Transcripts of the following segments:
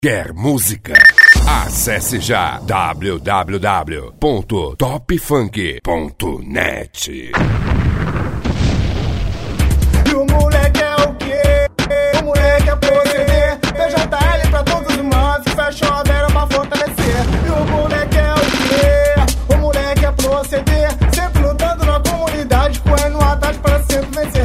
Quer música? Acesse já www.topfunk.net. E o moleque é o quê? O moleque é proceder. PJL pra todos os manos que fecham a vera pra fortalecer. E o moleque é o quê? O moleque é proceder. Sempre lutando na comunidade, correndo atrás para sempre vencer.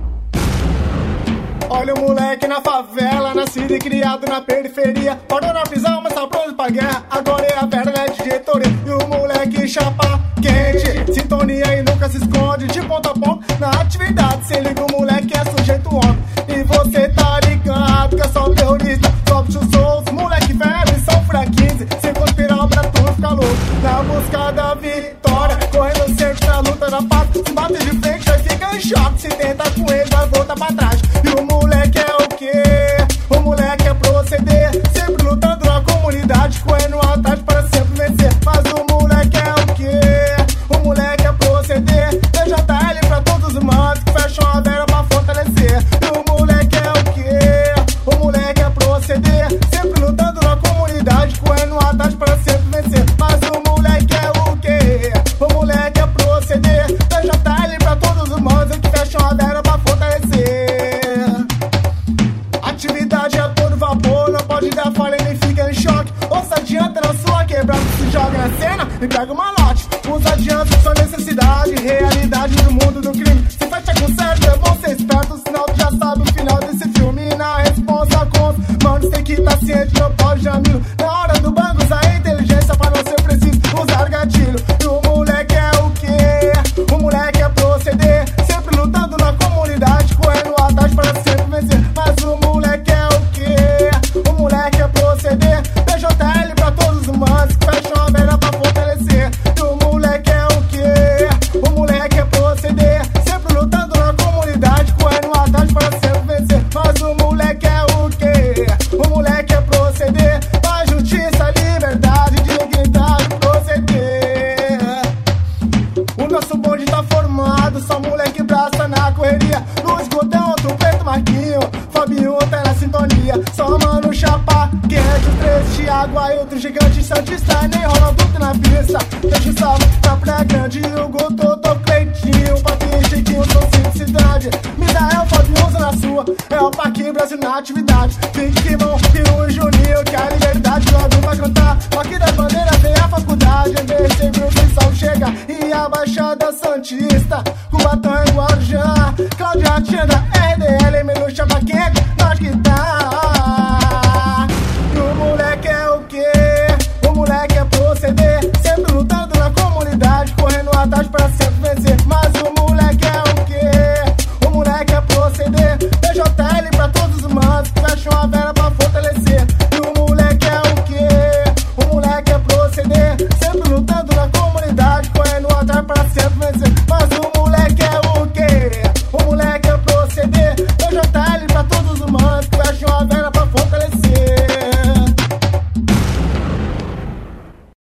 Olha o moleque na favela, nascido e criado na periferia. Parou na prisão, mas tá pronto pra guerra. Agora é a vera, né, de diretoria. E o moleque chapa quente, sintonia e nunca se esconde. De ponta a ponta na atividade, cê liga, o moleque é sujeito homem. E você tá ligado que é só terrorista, só bichos soltos. Moleque velho, são fraquinhos, sem conspirar pra tudo ficar louco. Na busca da vitória, correndo sempre na luta da paz. Se bate de frente, vai ficar em choque. Se tenta com ele, vai voltar pra trás. E o moleque é o quê? O moleque é proceder, sempre lutando na comunidade, correndo atrás para sempre vencer. Mas o moleque é o quê? O moleque é proceder, PJL pra todos os manos que fecham a vera pra fortalecer. E o moleque é o quê? O moleque é proceder, sempre lutando na comunidade, correndo atrás para sempre vencer. Mas o moleque é o quê? O moleque é proceder, PJL pra todos os manos que fecham a vera pra fortalecer. Atividade a todo vapor, não pode dar falha nem fica em choque. Ou se adianta na sua quebrada, se joga na cena e pega uma lote. Os adiantos são necessidade, realidade do mundo do crime. Se fecha com certo, é bom ser esperto, senão tu já sabe o final desse filme. E na responsa conta, mano, tem que tá ciente, não pode jamilo. Na hora do banco, usar a inteligência pra não ser preciso usar gatilho. E o moleque é o quê? O moleque é proceder, sempre lutando na comunidade, correndo atrás para sempre vencer. Mas o moleque é o quê? O moleque é proceder, PJL pra todos os manos que fecham a vera pra fortalecer. E o moleque é o quê? O moleque é proceder, sempre lutando na comunidade, correndo atrás para sempre vencer. Mas o moleque é o quê? O moleque é proceder, pra justiça, liberdade, dignidade, proceder. O nosso bonde tá formado, só moleque braça na correria. No esgodão, outro preto Marquinho, Fabinho tá na sintonia. Só mano chapa quente, os três Thiago, aí outro gigante Santista. Nem Ronaldo na pista, deixa o salve pra Praia Grande. O Gotô, Cleitinho, Patinho, Chiquinho, são simplicidade. Misael, Fabinho na sua, é o Paquinho, Brasil na atividade. Fique que bom, e o Júnior